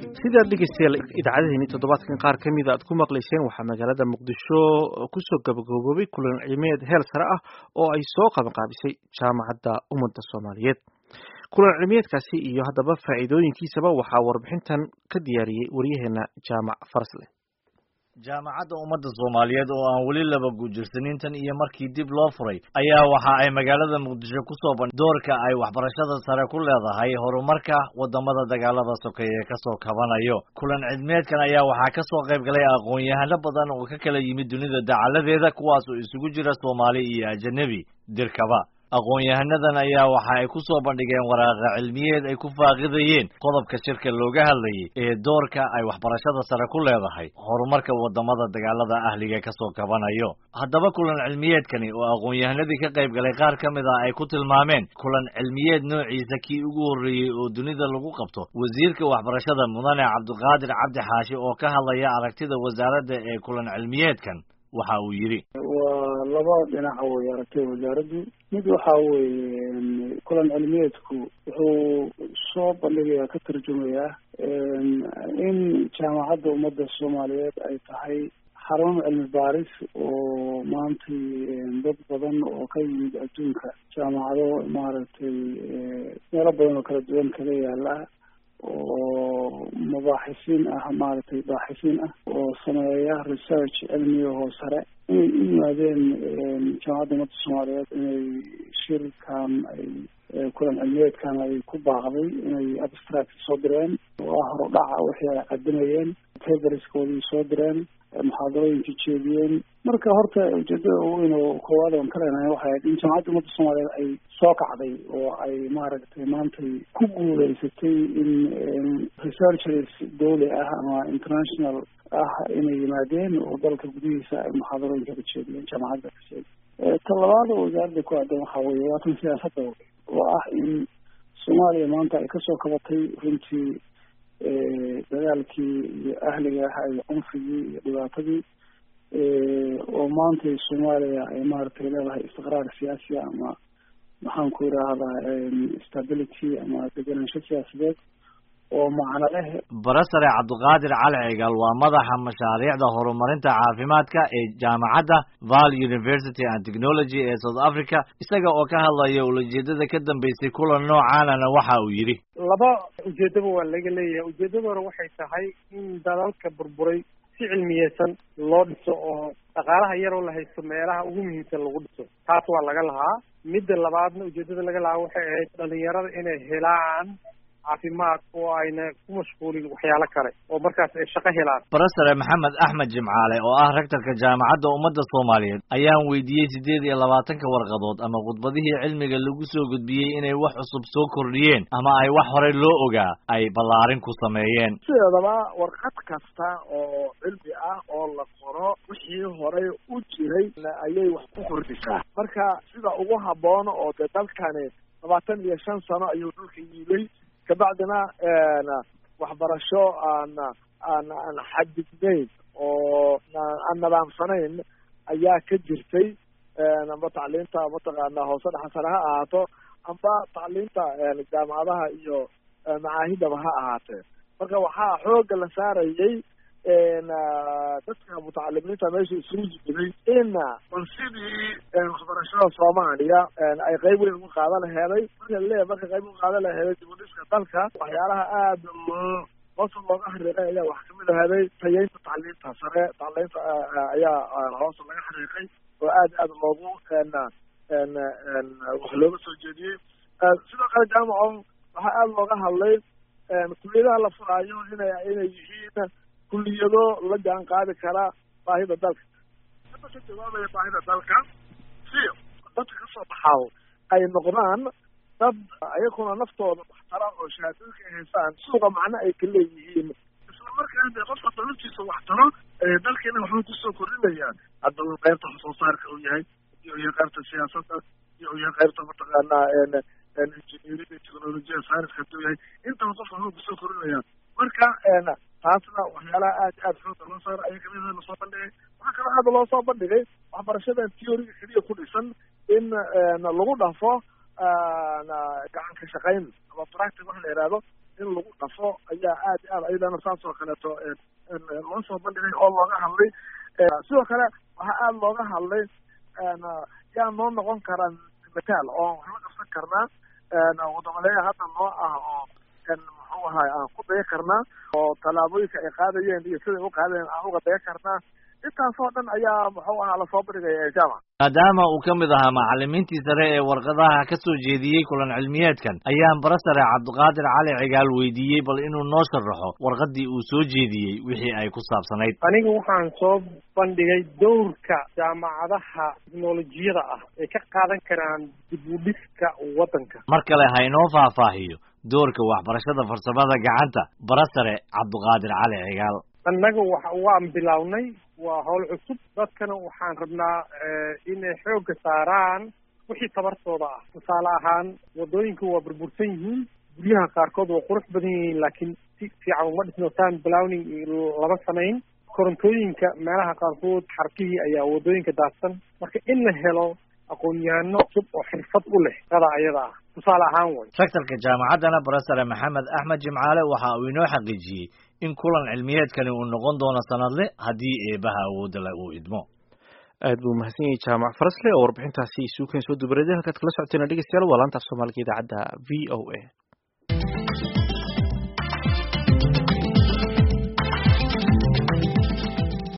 sidaad dhegeystayaal idaacadaheeni toddobaadkan qaar ka mida aad ku maqlayseen waxaa magaalada muqdisho kusoo gabagaboobay kulan cilmiyeed heer sare ah oo ay soo qabanqaabisay jaamacadda ummadda soomaaliyeed kulan cilmiyeedkaasi iyo haddaba faa'iidooyinkiisaba waxaa warbixintan ka diyaariyey waryaheena jaamac Farsle. jaamacadda ummadda Soomaaliyeed oo aan wali laba guujirsanin tan iyo markii dib loo furay ayaa waxa ay magaalada Muqdisho ku soo bandhigtay doorka ay waxbarashada sare ku leedahay horumarka wadamada dagaalada sokeeye ka soo kabanayo. Kulan cilmiyeedkan ayaa waxa ka soo qayb galay aqoon-yahano badan oo ka kala yimid dunida dacaladeeda kuwaas oo isugu jira Soomaali iyo ajnabi dirkaba. aqoon-yahanadan ayaa waxa ay ku soo bandhigeen waraaqa cilmiyeed ay ku faaqidayeen qodobka shirka looga hadlayay ee doorka ay waxbarashada sare ku leedahay horumarka wadamada dagaalada ahliga ka soo kabanayo. haddaba kulan cilmiyeedkani oo aqoon-yahanadii ka qayb galay qaar ka mid ah ay ku tilmaameen kulan cilmiyeed noociisa kii ugu horreeyey oo dunida lagu qabto. wasiirka waxbarashada mudane Cabdiqaadir Cabdi Xaashi oo ka hadlaya aragtida wasaaradda ee kulan cilmiyeedkan waxa uu yiri waa laba dhinac oo aragtay wasaaraddu mid waxa weeye kulan cilmiyeedku wuxuu soo bandhigayaa ka tarjumayaa in jaamacadda ummadda Soomaaliyeed ay tahay xarun cilmi baaris oo maanta dad badan oo ka yimid adduunka jaamacado maaragtay meelo badan oo kala duwan kaga yaala oo mabaaxisiin ah maaragtay baaxisiin ah oo sameeya research cilmiga oo sare inay u yimaadeen jaamacadda ummadda Soomaaliyeed inay shirkan ay kulan cilmiyeedkan ay ku baaqday inay abstract soo direen oo horudhaca wixii ay qadimayeen paperskoodii soo direen muxaadarooyinkii jeediyeen marka horta ujeedada ugu weyn oo koowaad oon ka leenahay waxay ahayd in jaamacadda ummadda Soomaaliyeed ay soo kacday oo ay maaragtay maantay ku guuleysatay in researchers dawli ah ama international ah inay yimaadeen oo dalka gudihiisa ay muxaadarooyinka ka jeediyeen jaamacadda ka jeediyeen talabaad oo wasaaradda ku aadan waxaa weeye waa tan siyaasadda oo ah in Soomaaliya maanta ay kasoo kabatay runtii dagaalkii iyo ahliga ah iyo cunfigii iyo dhibaatadii oo maanta Soomaaliya ay maaragtay leedahay istiqraar siyaasi ama maxaan ku yiraahdaa stability ama degenaansho siyaasadeed oo macno leh. Barasare Cabdiqaadir Cali Cigaal waa madaxa mashaariicda horumarinta caafimaadka ee jaamacadda Val University and Technology ee South Africa isaga oo ka hadlaya ujeedada ka dambeysay kulan noocaana waxa uu yiri laba ujeedaba waa laga leeyahay. ujeedada hore waxay tahay in dalalka burburay si cilmiyeysan loo dhiso oo dhaqaalaha yar oo la haysto meelaha ugu muhiimsan lagu dhiso taas waa laga lahaa. midda labaadna ujeedada laga lahaa waxay ahayd dhalinyarada inay helaan caafimaad oo ayna ku mashquulin waxyaalo kale oo markaas ay shaqo helaan. Barasare Maxamed Axmed Jimcaale oo ah rektorka jaamacadda ummadda Soomaaliyeed ayaan weydiiyey 28 warqadood ama khudbadihii cilmiga lagu soo gudbiyey inay wax cusub soo kordhiyeen ama ay wax hore loo ogaa ay ballaarin ku sameeyeen. sideedaba warqad kasta oo cilmi ah oo la qoro wixii hore u jiray ayay wax ku kordhisaa. marka sida ugu habboon oo dalkani 25 sano ayuu dhulka yiilay kabacdina waxbarasho aan xadidnayn oo aan nidaamsanayn ayaa ka jirtay amba tacliinta mataqaana hoose dhaxasana ha ahaato amba tacliinta jaamacadaha iyo macaahidaba ha ahaatee. marka waxaa xooga la saarayay dadka mutacalimiinta meesha isugu jiray in sidii waxbarashada Soomaaliya ay qayb weyn uga qaadan lahayd. marka qayb uga qaadan lahayd dib u dhiska dalka waxyaalaha aad hoos looga xariiqay ayaa wax kamid ahayd tayeynta tacliinta sare. tacliinta ayaa hoos laga xariiqay oo aad loogu wax looga soo jeediyey. sidoo kale jaamaco waxaa aad looga hadlay kulliyadaha la furaayo inay yihiin kulliyado la jaan qaadi kara baahida dalka. hadda ka jawaabaya baahida dalka si dadka ka soo baxaaw ay noqdaan dad ayaguna naftooda waxtara oo shahaadooyinka ay haystaan suuqa macno ay ka leeyihiin isla markaana qofka naftiisa waxtaro dalkeena waxuu kusoo kordhinayaan hadda qaybta wax soo saarka uu yahay iyo qaybta siyaasadda iyo qaybta mataqaanaa engineering technology science ka yahay intaba qofka waxuu kusoo kordhinayaan. marka taasna waxyaalaha aad xoogga loo saaro ayaa kamid ah lasoo bandhigay. waxaa kaloo aad loo soo bandhigay waxbarashadan theory keliya ku dhisan in lagu dhafo gacan ka shaqayn ama practice wax la yidhaahdo in lagu dhafo ayaa aad iyo aad ayadana saas oo kaleeto loo soo bandhigay oo looga hadlay sidoo kale waxaa aada looga hadlay yaa noo noqon karaa mataal oo wax la qabsan karnaa wadamaleeya hadda noo ah oo muxuu ahaay aan ku daya karnaa oo tallaabooyinka ay qaadayeen iyo siday u qaadayeen aan uga daya karnaa intaasoo dhan ayaa muxuu ahaa lasoo bandhigaya jaamac maadaama uu ka mid ahaa macallimiintii sare ee warqadaha ka soo jeediyey kulan cilmiyeedkan ayaan bara sare cabdiqaadir cali cigaal weydiiyey bal inuu noo sharaxo warqadii uu soo jeediyey wixii ay ku saabsanayd. aniga waxaan soo bandhigay dowrka jaamacadaha teknolojiyada ah ay ka qaadan karaan dib u dhiska waddanka. mar kale ha inoo faahfaahiyo doorka waxbarashada farsamada gacanta bara sare cabdiqaadir cali cigaal. annaga waan bilownay waa howl cusub dadkana waxaan rabnaa inay xoogga saaraan wixii tabartooda ah. tusaale ahaan wadooyinka waa burbursan yihiin, guryaha qaarkood waa qurux badan yihiin laakiin si fiican uma dhisno time planning lama samayn. korontooyinka meelaha qaarkood xarkihii ayaa wadooyinka daadsan, marka in la helo aqoon-yahano cusub oo xirfad u leh qada ayada ah tusaale ahaan way. rektorka jaamacaddana barasare maxamed axmed jimcaale waxa uu inoo xaqiijiyey in kulan cilmiyeedkani uu noqon doono sanadle haddii eebaha awoodda le uu idmo. aad buu mahadsan yahay jaamac farasle oo warbixintaasi isugu soo dubareeday halkaad kala socoteen dhegeystayaal waa laanta af soomaaliga idaacadda v o a.